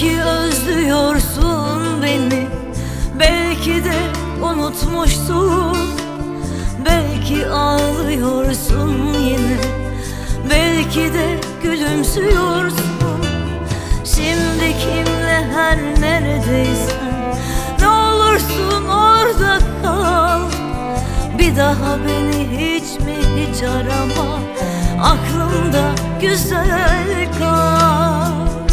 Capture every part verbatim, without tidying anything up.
Belki özlüyorsun beni, belki de unutmuşsun. Belki ağlıyorsun yine, belki de gülümsüyorsun. Şimdi kimle her neredeysen, ne olursun orada kal. Bir daha beni hiç mi hiç arama, aklımda güzel kal.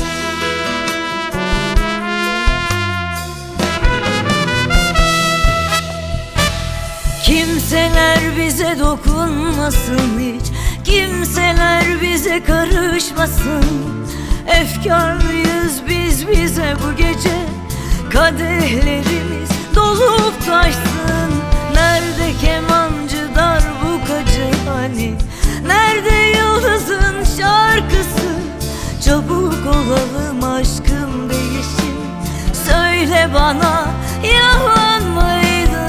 Kimseler bize dokunmasın hiç, kimseler bize karışmasın. Efkarlıyız biz bize bu gece, kadehlerimiz dolup taşsın. Nerede kemancı darbukacı hani, nerede yıldızın şarkısı? Çabuk olalım aşkım değişim, söyle bana yalan mıydı?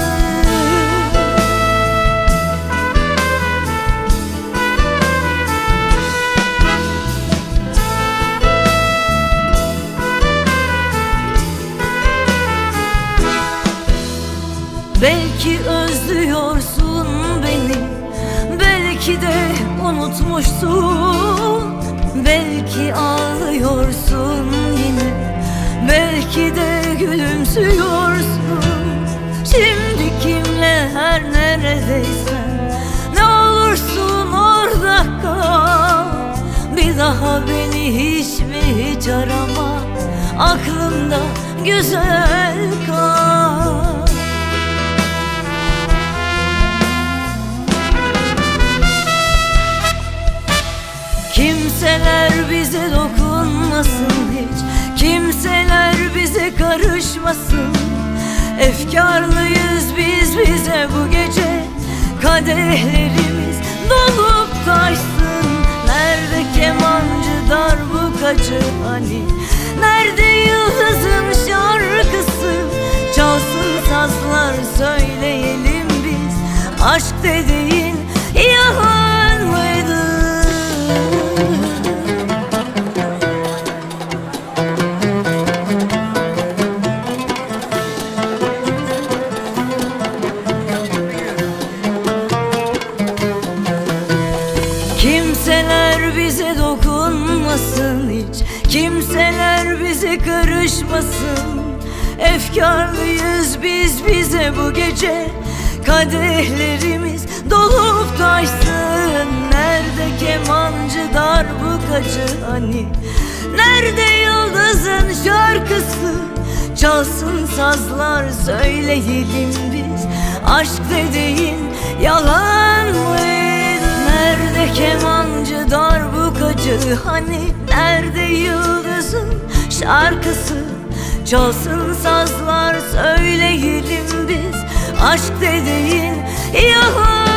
Belki özlüyorsun beni, belki de unutmuşsun. Belki ağlıyorsun yine, belki de gülümsüyorsun. Şimdi kimle her neredeysen, ne olursun orada kal. Bir daha beni hiç mi hiç arama, aklımda güzel kal. Kimseler bize dokunmasın hiç, kimseler bize karışmasın. Efkarlıyız biz bize bu gece, kadehlerimiz dolup taşsın. Nerede kemancı darbukacı hani, nerede yıldızın şarkısı? Çalsın sazlar söyleyelim biz, aşk dediğin yalan mıydı? Kimseler bize dokunmasın hiç, kimseler bize karışmasın. Efkarlıyız biz bize bu gece, kadehlerimiz dolup taşsın. Nerede kemancı darbukacı hani, nerede yıldızın şarkısı? Çalsın sazlar söyleyelim biz, aşk dediğin yalan mıydı? Nerede kemancı darbukacı hani, nerede yıldızın şarkısı? Çalsın sazlar söyleyelim biz, aşk dediğin yalan.